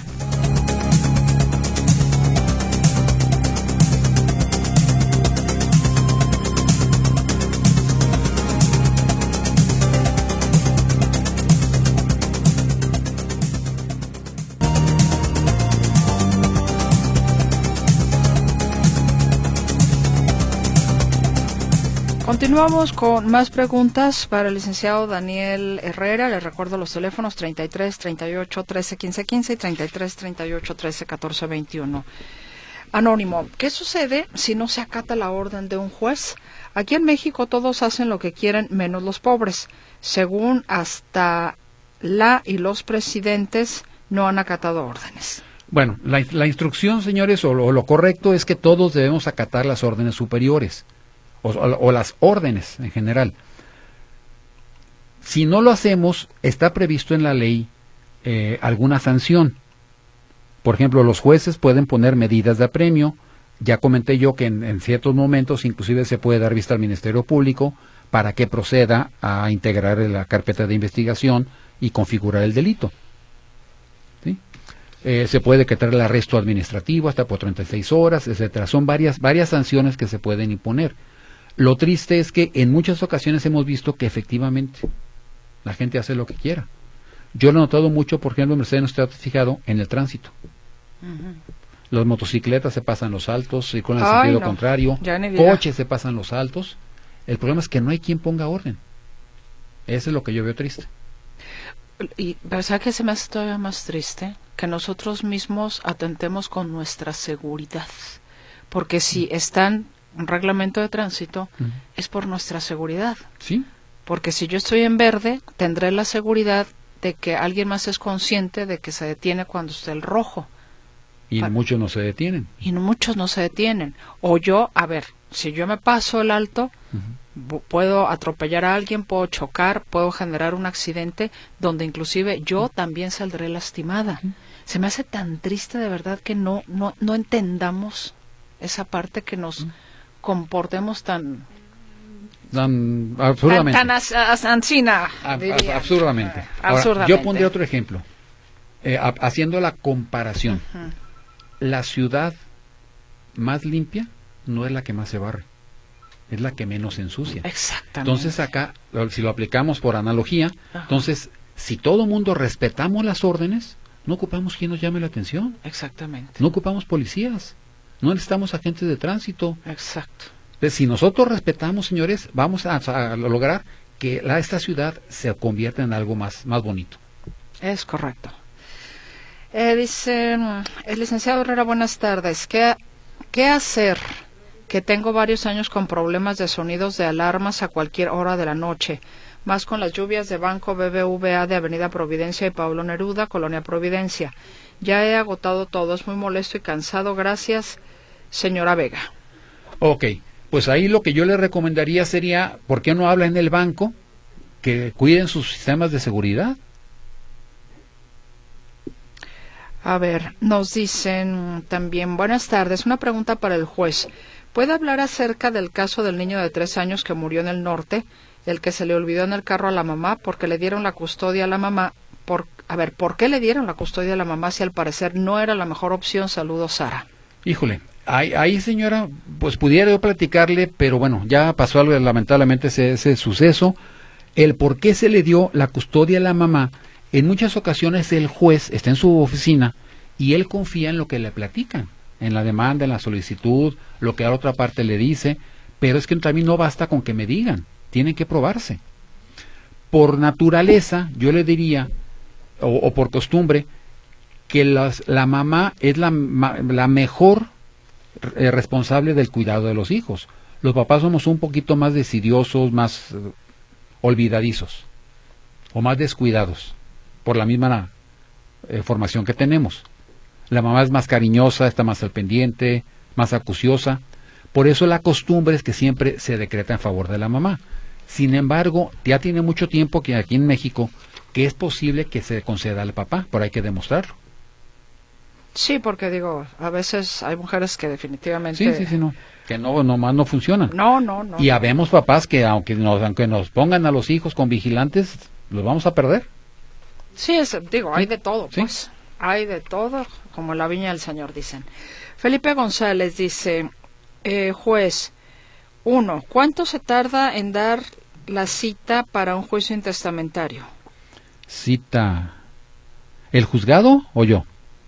Continuamos con más preguntas para el licenciado Daniel Herrera. Les recuerdo los teléfonos treinta y tres, treinta y ocho, trece, quince, quince y treinta y tres, treinta y ocho, trece, catorce, veintiuno. Anónimo, ¿qué sucede si no se acata la orden de un juez? Aquí en México todos hacen lo que quieren menos los pobres. Según hasta la y los presidentes no han acatado órdenes. Bueno, la, la instrucción, señores, o lo, o lo correcto es que todos debemos acatar las órdenes superiores. O, o, o las órdenes en general. Si no lo hacemos, está previsto en la ley eh, alguna sanción. Por ejemplo, los jueces pueden poner medidas de apremio. Ya comenté yo que en, en ciertos momentos inclusive se puede dar vista al Ministerio Público para que proceda a integrar la carpeta de investigación y configurar el delito. ¿Sí? Eh, se puede decretar el arresto administrativo hasta por treinta y seis horas, etcétera. Son varias, varias sanciones que se pueden imponer. Lo triste es que en muchas ocasiones hemos visto que efectivamente la gente hace lo que quiera. Yo lo he notado mucho, por ejemplo, Mercedes, no está fijado en el tránsito. Uh-huh. Las motocicletas se pasan los altos, y con el Ay, sentido no. contrario, coches se pasan los altos. El problema es que no hay quien ponga orden. Eso es lo que yo veo triste. Y ¿verdad que se me hace todavía más triste? Que nosotros mismos atentemos con nuestra seguridad. Porque si están un reglamento de tránsito, uh-huh. es por nuestra seguridad. Sí. Porque si yo estoy en verde, tendré la seguridad de que alguien más es consciente de que se detiene cuando está el rojo. Y Para... muchos no se detienen. Y muchos no se detienen. O yo, a ver, si yo me paso el alto, uh-huh. puedo atropellar a alguien, puedo chocar, puedo generar un accidente donde inclusive yo uh-huh. también saldré lastimada. Uh-huh. Se me hace tan triste de verdad que no, no, no entendamos esa parte, que nos... Uh-huh. comportemos tan tan absurdamente tan, tan as, as, ansina, ab, ab, absurdamente. Uh, Ahora, absurdamente. Yo pondré otro ejemplo, eh, a, haciendo la comparación. Uh-huh. La ciudad más limpia no es la que más se barre, es la que menos se ensucia. Exactamente. Entonces acá, si lo aplicamos por analogía, uh-huh. entonces si todo mundo respetamos las órdenes, no ocupamos quien nos llame la atención. Exactamente. No ocupamos policías. No necesitamos agentes de tránsito. Exacto. Entonces, si nosotros respetamos, señores, vamos a, a lograr que la, esta ciudad se convierta en algo más, más bonito. Es correcto. Eh, dice el licenciado Herrera, buenas tardes. ¿Qué, qué hacer? Que tengo varios años con problemas de sonidos de alarmas a cualquier hora de la noche, más con las lluvias de Banco B B V A de Avenida Providencia y Pablo Neruda, Colonia Providencia. Ya he agotado todo, es muy molesto y cansado. Gracias, señora Vega. Ok, pues ahí lo que yo le recomendaría sería, ¿por qué no habla en el banco? Que cuiden sus sistemas de seguridad. A ver, nos dicen también, buenas tardes, una pregunta para el juez. ¿Puede hablar acerca del caso del niño de tres años que murió en el norte, el que se le olvidó en el carro a la mamá porque le dieron la custodia a la mamá? Por, a ver, ¿por qué le dieron la custodia a la mamá si al parecer no era la mejor opción? Saludos, Sara. Híjole, ahí, ahí señora, pues pudiera yo platicarle, pero bueno, ya pasó algo, lamentablemente ese, ese suceso. El por qué se le dio la custodia a la mamá, en muchas ocasiones el juez está en su oficina y él confía en lo que le platican, en la demanda, en la solicitud, lo que a la otra parte le dice, pero es que también no basta con que me digan, tienen que probarse. Por naturaleza, yo le diría, o, o por costumbre, que las, la mamá es la, la mejor eh, responsable del cuidado de los hijos. Los papás somos un poquito más decidiosos, más eh, olvidadizos, o más descuidados, por la misma eh, formación que tenemos. La mamá es más cariñosa, está más al pendiente, más acuciosa. Por eso la costumbre es que siempre se decreta en favor de la mamá. Sin embargo, ya tiene mucho tiempo que aquí en México que es posible que se conceda al papá, pero hay que demostrarlo. Sí, porque digo, a veces hay mujeres que definitivamente... Sí, sí, sí, no. Que no, nomás no funcionan. No, no, no. Y habemos papás que aunque nos, aunque nos pongan a los hijos con vigilantes, los vamos a perder. Sí, es, digo, hay de todo, ¿Sí? pues. Hay de todo, como la viña del Señor, dicen. Felipe González dice, eh, juez, uno, ¿cuánto se tarda en dar la cita para un juicio intestamentario? Cita. ¿El juzgado o yo?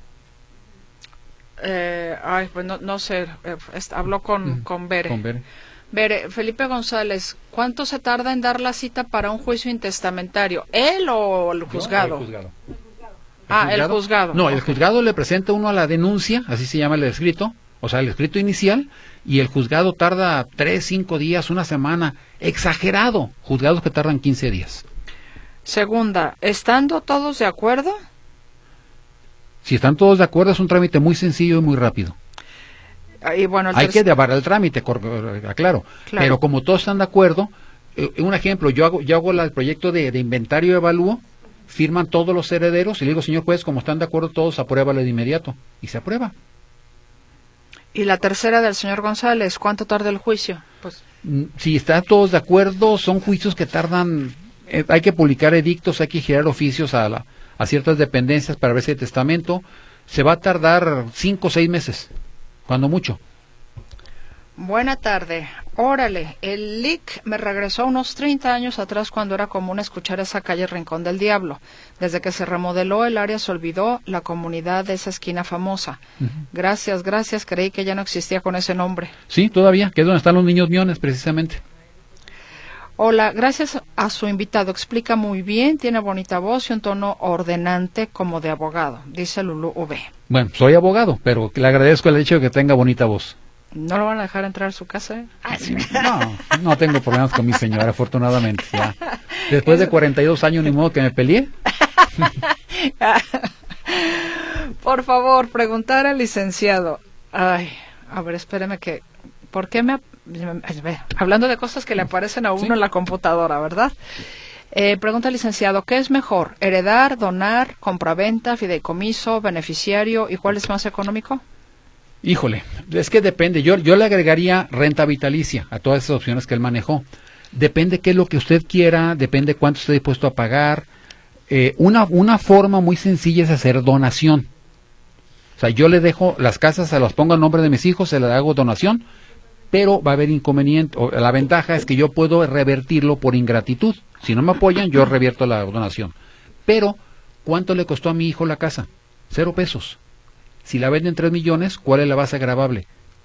Eh, ay, pues no, no sé, eh, est- habló con, Mm, con Bere. Con Bere. Bere, Felipe González, ¿cuánto se tarda en dar la cita para un juicio intestamentario? ¿Él o el juzgado? No, el juzgado. Ah, el juzgado. No, el Ok. juzgado le presenta uno a la denuncia, así se llama el escrito, o sea, el escrito inicial, y el juzgado tarda tres, cinco días, una semana, exagerado, juzgados que tardan quince días. Segunda, ¿estando todos de acuerdo? Si están todos de acuerdo, es un trámite muy sencillo y muy rápido. Ah, y bueno, el Hay terc- que llevar el trámite, cor- aclaro, Claro. pero como todos están de acuerdo, eh, un ejemplo, yo hago, yo hago la- el proyecto de, de inventario y evalúo, firman todos los herederos y le digo, señor juez, como están de acuerdo todos, apruébalo de inmediato, y se aprueba. Y la tercera del señor González, ¿cuánto tarda el juicio? Pues Mm, Si están todos de acuerdo, son juicios que tardan, eh, hay que publicar edictos, hay que girar oficios a, la, a ciertas dependencias para ver si hay testamento, se va a tardar cinco o seis meses, cuando mucho. buena tarde. Órale, el L I C me regresó unos treinta años atrás cuando era común escuchar esa calle Rincón del Diablo. Desde que se remodeló el área se olvidó la comunidad de esa esquina famosa. Ujú. Gracias, gracias, creí que ya no existía con ese nombre. Sí, todavía, que es donde están los niños miones, precisamente. Hola, gracias a su invitado. Explica muy bien, tiene bonita voz y un tono ordenante como de abogado, dice Lulú V. Bueno, soy abogado, pero le agradezco el hecho de que tenga bonita voz. ¿No lo van a dejar entrar a su casa? eh? Ah, sí. No, no tengo problemas con mi señora, afortunadamente. Ya. Después de cuarenta y dos años, ni modo que me peleé. Por favor, preguntar al licenciado. Ay, a ver, espéreme que... ¿Por qué me... ap- me- Hablando de cosas que le aparecen a uno Sí. en la computadora, ¿verdad? Eh, pregunta al licenciado, ¿qué es mejor? ¿Heredar, donar, compraventa, fideicomiso, beneficiario y cuál es más económico? Híjole, es que depende. Yo, yo le agregaría renta vitalicia a todas esas opciones que él manejó. Depende qué es lo que usted quiera, depende cuánto esté dispuesto a pagar. Eh, una, una forma muy sencilla es hacer donación. O sea, yo le dejo las casas, se las pongo a nombre de mis hijos, se las hago donación, pero va a haber inconveniente. O, la ventaja es que yo puedo revertirlo por ingratitud. Si no me apoyan, yo revierto la donación. Pero, ¿cuánto le costó a mi hijo la casa? Cero pesos. Si la venden tres millones, ¿cuál es la base agravable?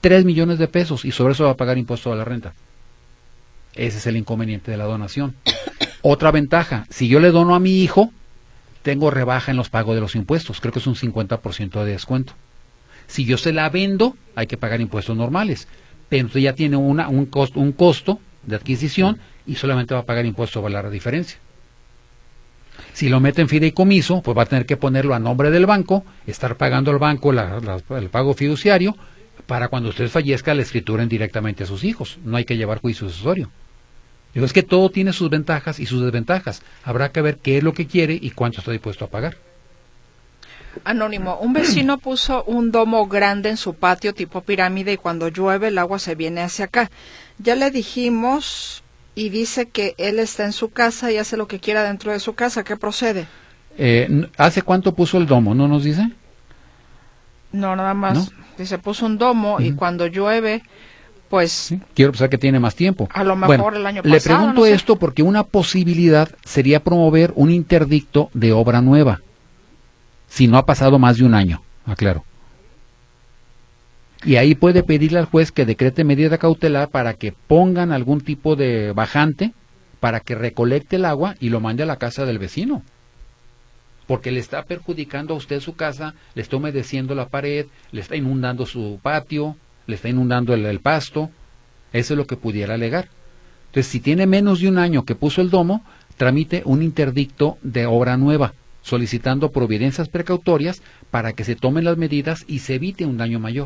tres millones de pesos y sobre eso va a pagar impuesto a la renta. Ese es el inconveniente de la donación. Otra ventaja, si yo le dono a mi hijo, tengo rebaja en los pagos de los impuestos, creo que es un cincuenta por ciento de descuento. Si yo se la vendo, hay que pagar impuestos normales, pero usted ya tiene una, un, costo, un costo de adquisición y solamente va a pagar impuesto sobre la diferencia. Si lo mete en fideicomiso, pues va a tener que ponerlo a nombre del banco, estar pagando al banco la, la, el pago fiduciario, para cuando usted fallezca le escrituren directamente a sus hijos. No hay que llevar juicio sucesorio. Digo, es que todo tiene sus ventajas y sus desventajas. Habrá que ver qué es lo que quiere y cuánto está dispuesto a pagar. Anónimo, un vecino puso un domo grande en su patio tipo pirámide y cuando llueve el agua se viene hacia acá. Ya le dijimos y dice que él está en su casa y hace lo que quiera dentro de su casa. ¿Qué procede? Eh, ¿Hace cuánto puso el domo? ¿No nos dice? No, nada más. ¿No? Dice, puso un domo uh-huh. y cuando llueve, pues... ¿Sí? Quiero pensar que tiene más tiempo. A lo mejor bueno, el año pasado. Le pregunto no sé. esto porque una posibilidad sería promover un interdicto de obra nueva. Si no ha pasado más de un año, aclaro. Y ahí puede pedirle al juez que decrete medida cautelar para que pongan algún tipo de bajante para que recolecte el agua y lo mande a la casa del vecino. Porque le está perjudicando a usted su casa, le está humedeciendo la pared, le está inundando su patio, le está inundando el, el pasto. Eso es lo que pudiera alegar. Entonces, si tiene menos de un año que puso el domo, tramite un interdicto de obra nueva, solicitando providencias precautorias para que se tomen las medidas y se evite un daño mayor.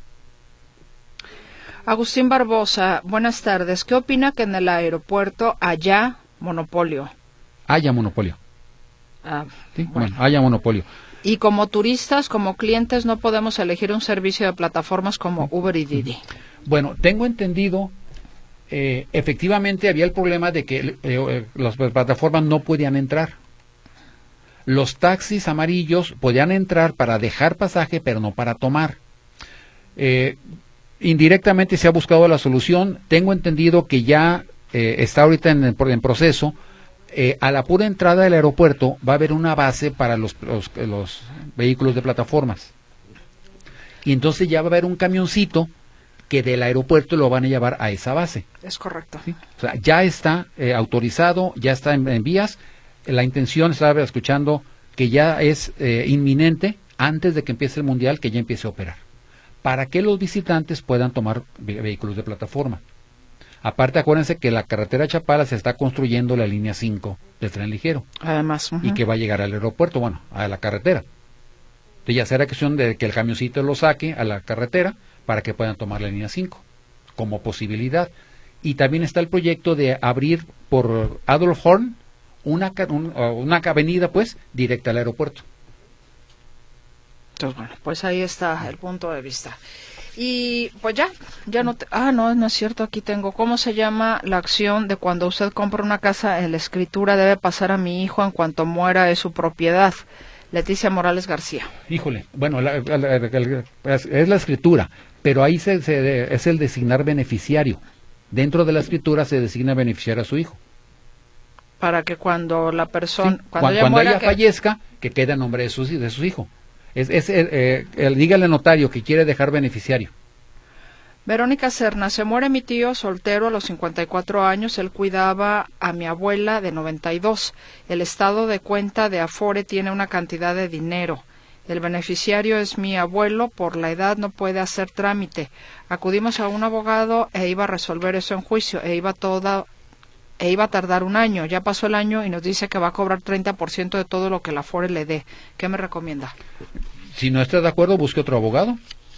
Agustín Barbosa, buenas tardes. ¿Qué opina que en el aeropuerto haya monopolio? Haya monopolio. Ah, sí, bueno. bueno, haya monopolio. Y como turistas, como clientes, no podemos elegir un servicio de plataformas como Uber y Didi. Bueno, tengo entendido, eh, efectivamente había el problema de que eh, eh, las plataformas no podían entrar. Los taxis amarillos podían entrar para dejar pasaje, pero no para tomar. Eh, indirectamente se ha buscado la solución. Tengo entendido que ya eh, está ahorita en, en proceso. Eh, a la pura entrada del aeropuerto va a haber una base para los, los, los vehículos de plataformas. Y entonces ya va a haber un camioncito que del aeropuerto lo van a llevar a esa base. Es correcto. ¿Sí? O sea, ya está eh, autorizado, ya está en, en vías. La intención, estaba escuchando, que ya es eh, inminente, antes de que empiece el Mundial, que ya empiece a operar, para que los visitantes puedan tomar ve- vehículos de plataforma. Aparte, acuérdense que la carretera Chapala se está construyendo la línea cinco del tren ligero. Además. Uh-huh. Y que va a llegar al aeropuerto, bueno, a la carretera. Entonces ya será cuestión de que el camioncito lo saque a la carretera para que puedan tomar la línea cinco, como posibilidad. Y también está el proyecto de abrir por Adolf Horn una, un, una avenida, pues, directa al aeropuerto. Entonces, bueno, pues ahí está el punto de vista. Y pues ya, ya no te, ah, no, no es cierto, aquí tengo, ¿cómo se llama la acción de cuando usted compra una casa, en la escritura debe pasar a mi hijo en cuanto muera de su propiedad? Leticia Morales García. Híjole, bueno, la, la, la, la, es la escritura, pero ahí se, se, es el designar beneficiario. Dentro de la escritura se designa beneficiario a su hijo. Para que cuando la persona, sí, cuando, cuando, ella, cuando muera, ella que... fallezca, que quede a nombre de su, de su hijo. Es, es eh, eh, el, dígale al notario que quiere dejar beneficiario. Verónica Serna, se muere mi tío soltero a los cincuenta y cuatro años, él cuidaba a mi abuela de noventa y dos. El estado de cuenta de Afore tiene una cantidad de dinero. El beneficiario es mi abuelo, por la edad no puede hacer trámite. Acudimos a un abogado e iba a resolver eso en juicio, e iba toda e iba a tardar un año. Ya pasó el año y nos dice que va a cobrar treinta por ciento de todo lo que la Afore le dé. ¿Qué me recomienda? Si no está de acuerdo, busque otro abogado.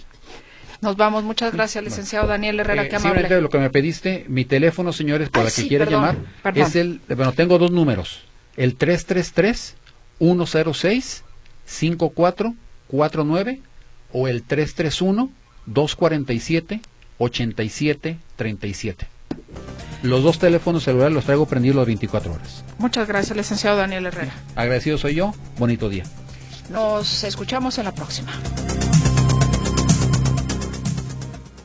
Nos vamos. Muchas gracias, licenciado Daniel Herrera. Eh, qué amable. Sí, lo que me pediste, mi teléfono, señores, para Ay, que sí, quiera perdón, llamar, perdón. es el, bueno, tengo dos números, el tres tres tres, uno cero seis, cinco cuatro cuatro nueve o el tres tres uno, dos cuatro siete, ocho siete tres siete. Los dos teléfonos celulares los traigo prendidos las veinticuatro horas. Muchas gracias, licenciado Daniel Herrera. Agradecido soy yo, bonito día. Nos escuchamos en la próxima.